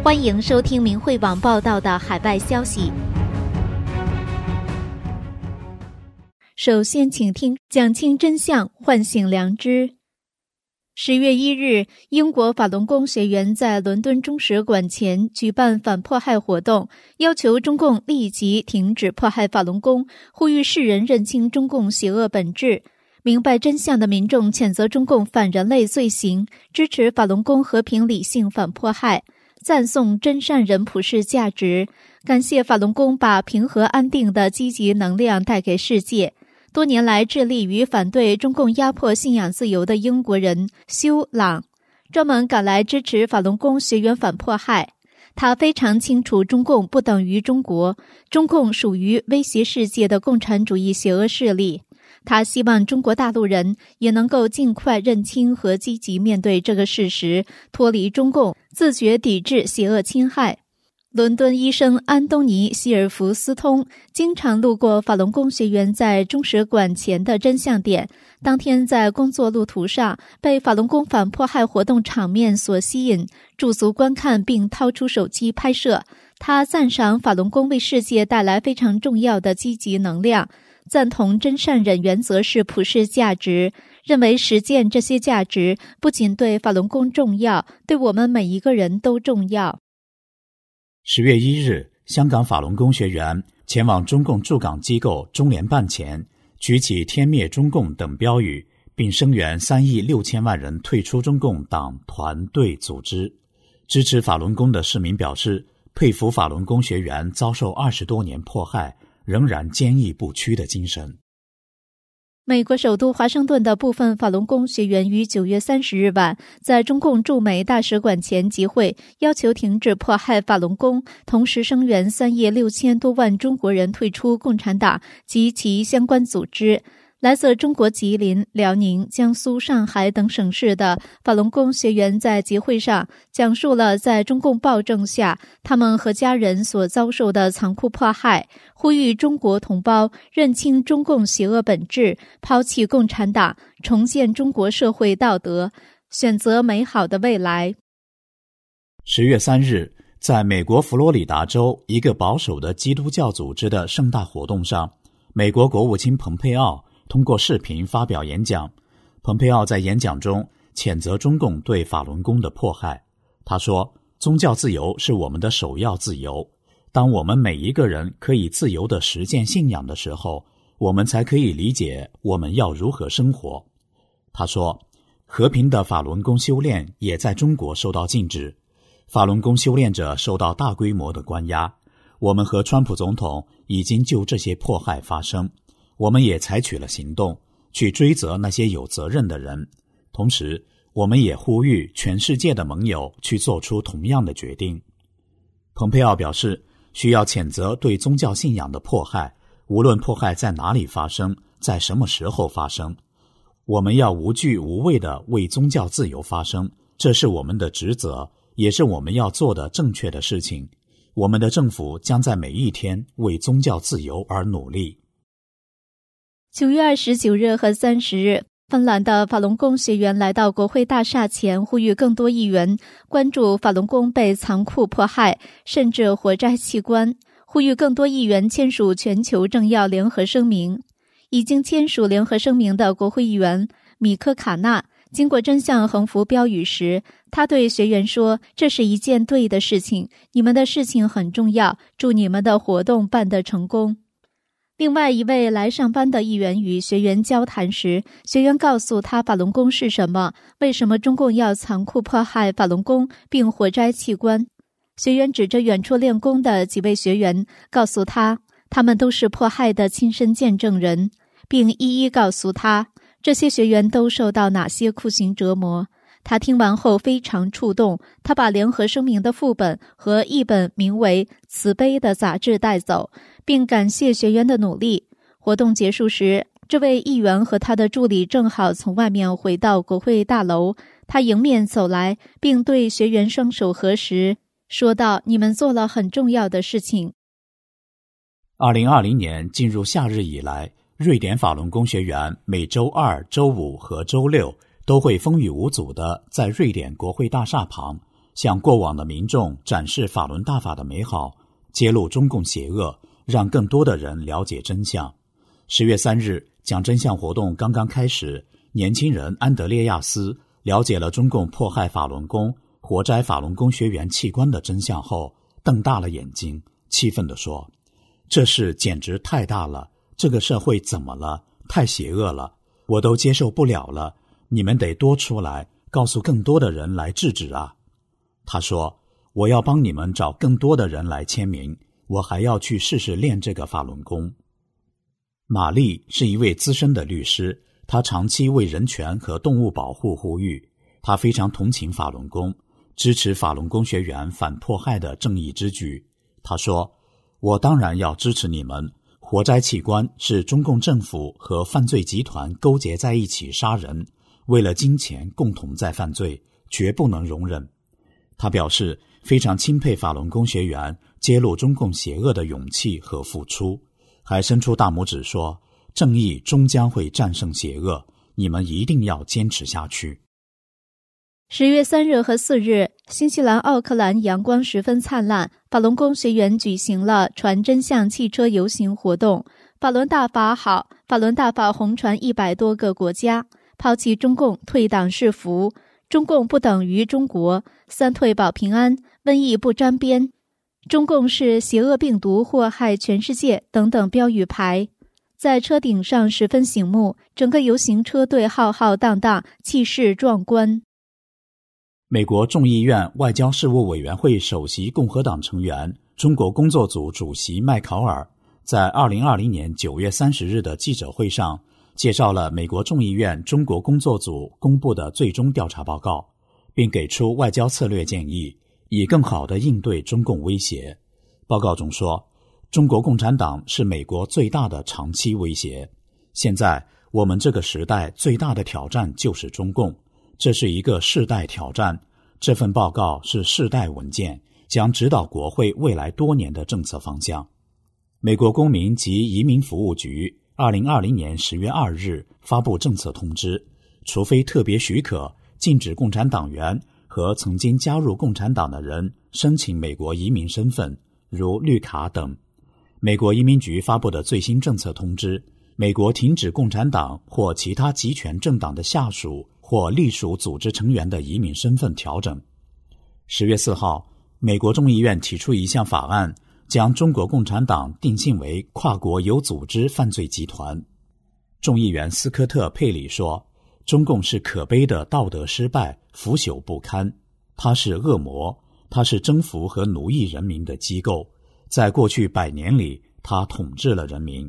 欢迎收听明慧网报道的海外消息。首先请听讲清真相，唤醒良知。10月1日，英国法轮功学员在伦敦中使馆前举办反迫害活动，要求中共立即停止迫害法轮功，呼吁世人认清中共邪恶本质。明白真相的民众谴责中共反人类罪行，支持法轮功和平理性反迫害，赞颂真善人普世价值，感谢法轮功把平和安定的积极能量带给世界。多年来致力于反对中共压迫信仰自由的英国人休朗专门赶来支持法轮功学员反迫害。他非常清楚中共不等于中国，中共属于威胁世界的共产主义邪恶势力。他希望中国大陆人也能够尽快认清和积极面对这个事实，脱离中共，自觉抵制邪恶侵害。伦敦医生安东尼·希尔弗斯通经常路过法轮功学员在中使馆前的真相点，当天在工作路途上被法轮功反迫害活动场面所吸引，驻足观看并掏出手机拍摄。他赞赏法轮功为世界带来非常重要的积极能量，赞同真善忍原则是普世价值，认为实践这些价值不仅对法轮功重要，对我们每一个人都重要。 10月1日，香港法轮功学员前往中共驻港机构中联办前，举起天灭中共等标语，并声援3亿6千万人退出中共党团队组织。支持法轮功的市民表示，佩服法轮功学员遭受20多年迫害，仍然坚毅不屈的精神。 美国首都华盛顿的部分法轮功学员于9月30日晚在中共驻美大使馆前集会，要求停止迫害法轮功，同时声援3亿6千多万中国人退出共产党及其相关组织。来自中国吉林、辽宁、江苏、上海等省市的法轮功学员在集会上讲述了在中共暴政下他们和家人所遭受的残酷迫害，呼吁中国同胞认清中共邪恶本质，抛弃共产党，重建中国社会道德，选择美好的未来。 10月3日，在美国佛罗里达州一个保守的基督教组织的盛大活动上，美国国务卿蓬佩奥通过视频发表演讲。蓬佩奥在演讲中谴责中共对法轮功的迫害。他说，宗教自由是我们的首要自由，当我们每一个人可以自由地实践信仰的时候，我们才可以理解我们要如何生活。他说，和平的法轮功修炼也在中国受到禁止，法轮功修炼者受到大规模的关押。我们和川普总统已经就这些迫害发声，我们也采取了行动，去追责那些有责任的人。同时，我们也呼吁全世界的盟友去做出同样的决定。蓬佩奥表示，需要谴责对宗教信仰的迫害，无论迫害在哪里发生，在什么时候发生。我们要无惧无畏地为宗教自由发声，这是我们的职责，也是我们要做的正确的事情。我们的政府将在每一天为宗教自由而努力。 9月29日和30日，芬兰的法轮功学员来到国会大厦前，呼吁更多议员关注法轮功被残酷迫害，甚至活摘器官，呼吁更多议员签署全球政要联合声明。已经签署联合声明的国会议员米科卡纳经过真相横幅标语时，他对学员说，这是一件对的事情，你们的事情很重要，祝你们的活动办得成功。另外一位来上班的议员与学员交谈时，学员告诉他法轮功是什么，为什么中共要残酷迫害法轮功并活摘器官。学员指着远处练功的几位学员，告诉他他们都是迫害的亲身见证人，并一一告诉他这些学员都受到哪些酷刑折磨。他听完后非常触动，他把联合声明的副本和一本名为《慈悲》的杂志带走，并感谢学员的努力。活动结束时，这位议员和他的助理正好从外面回到国会大楼，他迎面走来，并对学员双手合十，说道：“你们做了很重要的事情。 ”2020年进入夏日以来，瑞典法轮功学员每周2、周5和周6都会风雨无阻地在瑞典国会大厦旁向过往的民众展示法轮大法的美好，揭露中共邪恶，让更多的人了解真相。10月3日，讲真相活动刚刚开始，年轻人安德烈亚斯了解了中共迫害法轮功、活摘法轮功学员器官的真相后，瞪大了眼睛，气愤地说：“这事简直太大了，这个社会怎么了？太邪恶了，我都接受不了了，你们得多出来，告诉更多的人来制止啊。”他说：“我要帮你们找更多的人来签名，我还要去试试练这个法轮功。”玛丽是一位资深的律师，她长期为人权和动物保护呼吁，她非常同情法轮功，支持法轮功学员反迫害的正义之举。她说：“我当然要支持你们，活摘器官是中共政府和犯罪集团勾结在一起杀人，为了金钱共同在犯罪，绝不能容忍。”他表示非常钦佩法轮功学员揭露中共邪恶的勇气和付出，还伸出大拇指说：“正义终将会战胜邪恶，你们一定要坚持下去。 ”10月3日和4日，新西兰奥克兰阳光十分灿烂，法轮功学员举行了传真相汽车游行活动。法轮大法好，法轮大法红传100多个国家，抛弃中共，退党是福。中共不等于中国，三退保平安，瘟疫不沾边，中共是邪恶病毒，祸害全世界等等标语牌在车顶上十分醒目，整个游行车队浩浩荡荡，气势壮观。 美国众议院外交事务委员会首席共和党成员、中国工作组主席麦考尔在2020年9月30日的记者会上介绍了美国众议院中国工作组公布的最终调查报告，并给出外交策略建议，以更好地应对中共威胁。报告中说，中国共产党是美国最大的长期威胁。现在我们这个时代最大的挑战就是中共，这是一个世代挑战。这份报告是世代文件，将指导国会未来多年的政策方向。美国公民及移民服务局2020年10月2日发布政策通知，除非特别许可，禁止共产党员和曾经加入共产党的人申请美国移民身份，如绿卡等。美国移民局发布的最新政策通知，美国停止共产党或其他集权政党的下属或隶属组织成员的移民身份调整。10月4号，美国众议院提出一项法案，将中国共产党定性为跨国有组织犯罪集团。众议员斯科特·佩里说，中共是可悲的道德失败，腐朽不堪，它是恶魔，它是征服和奴役人民的机构，在过去100年里，它统治了人民。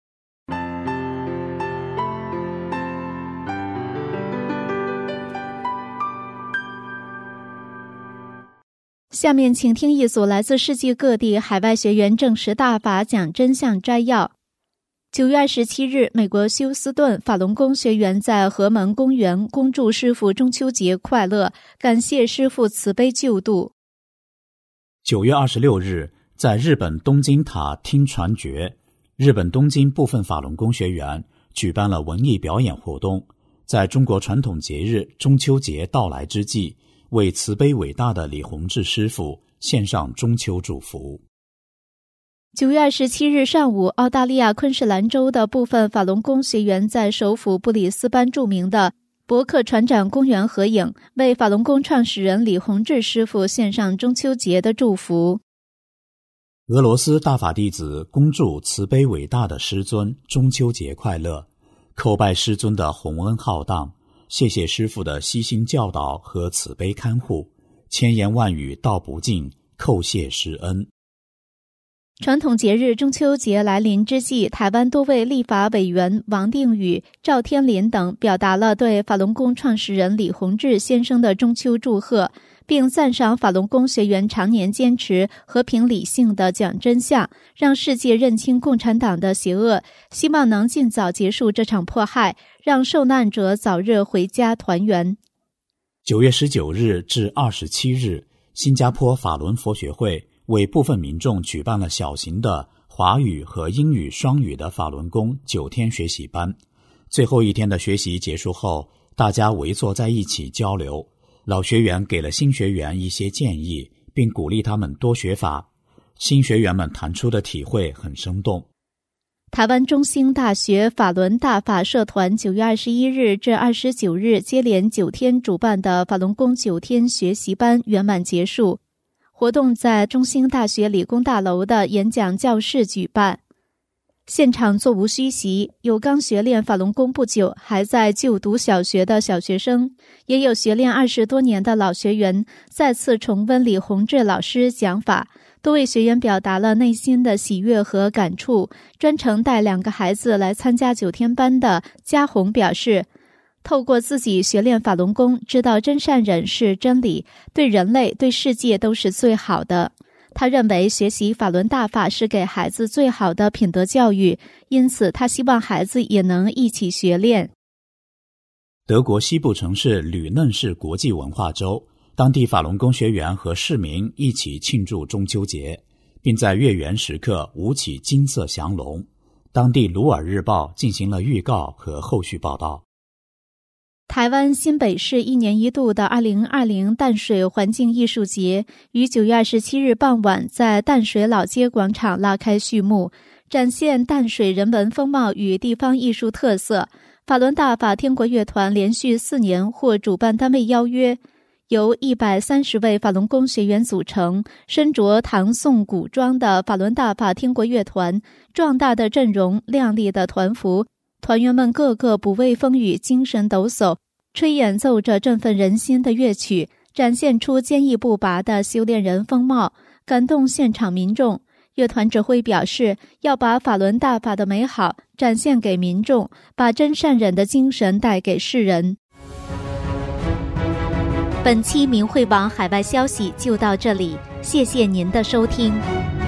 下面请听一组来自世界各地海外学员证实大法讲真相摘要。9月27日，美国休斯顿法轮功学员在河门公园恭祝师父中秋节快乐，感谢师父慈悲救度。 9月26日，在日本东京塔听传觉，日本东京部分法轮功学员举办了文艺表演活动，在中国传统节日中秋节到来之际，为慈悲伟大的李洪志师父献上中秋祝福。 9月27日上午，澳大利亚昆士兰州的部分法轮功学员在首府布里斯班著名的伯克船长公园合影，为法轮功创始人李洪志师父献上中秋节的祝福。 俄罗斯大法弟子恭祝慈悲伟大的师尊中秋节快乐，叩拜师尊的宏恩浩荡，谢谢师父的悉心教导和慈悲看护，千言万语道不尽，叩谢师恩。 传统节日中秋节来临之际，台湾多位立法委员王定宇、赵天麟等表达了对法轮功创始人李洪志先生的中秋祝贺，并赞赏法轮功学员常年坚持和平理性的讲真相，让世界认清共产党的邪恶，希望能尽早结束这场迫害，让受难者早日回家团圆。 9月19日至27日，新加坡法轮佛学会为部分民众举办了小型的华语和英语双语的法轮功9天学习班。最后一天的学习结束后，大家围坐在一起交流。 老学员给了新学员一些建议，并鼓励他们多学法。新学员们谈出的体会很生动。 台湾中兴大学法轮大法社团9月21日至29日接连9天主办的法轮功9天学习班圆满结束。活动在中兴大学理工大楼的演讲教室举办。现场座无虚席，有刚学练法轮功不久还在就读小学的小学生，也有学练20多年的老学员再次重温李洪志老师讲法。多位学员表达了内心的喜悦和感触。专程带2个孩子来参加9天班的嘉红表示，透过自己学练法轮功，知道真善忍是真理，对人类对世界都是最好的。他认为学习法轮大法是给孩子最好的品德教育，因此他希望孩子也能一起学练。 德国西部城市吕嫩市国际文化周，当地法轮功学员和市民一起庆祝中秋节，并在月圆时刻舞起金色祥龙。当地鲁尔日报进行了预告和后续报道。 台湾新北市1年1度的2020淡水环境艺术节于9月27日傍晚在淡水老街广场拉开序幕，展现淡水人文风貌与地方艺术特色。法轮大法天国乐团连续4年获主办单位邀约，由130位法轮功学员组成，身着唐宋古装的法轮大法天国乐团，壮大的阵容，亮丽的团服，团员们个个不畏风雨，精神抖擞，吹演奏着振奋人心的乐曲，展现出坚毅不拔的修炼人风貌，感动现场民众。乐团指挥表示，要把法轮大法的美好展现给民众，把真善忍的精神带给世人。本期明慧网海外消息就到这里，谢谢您的收听。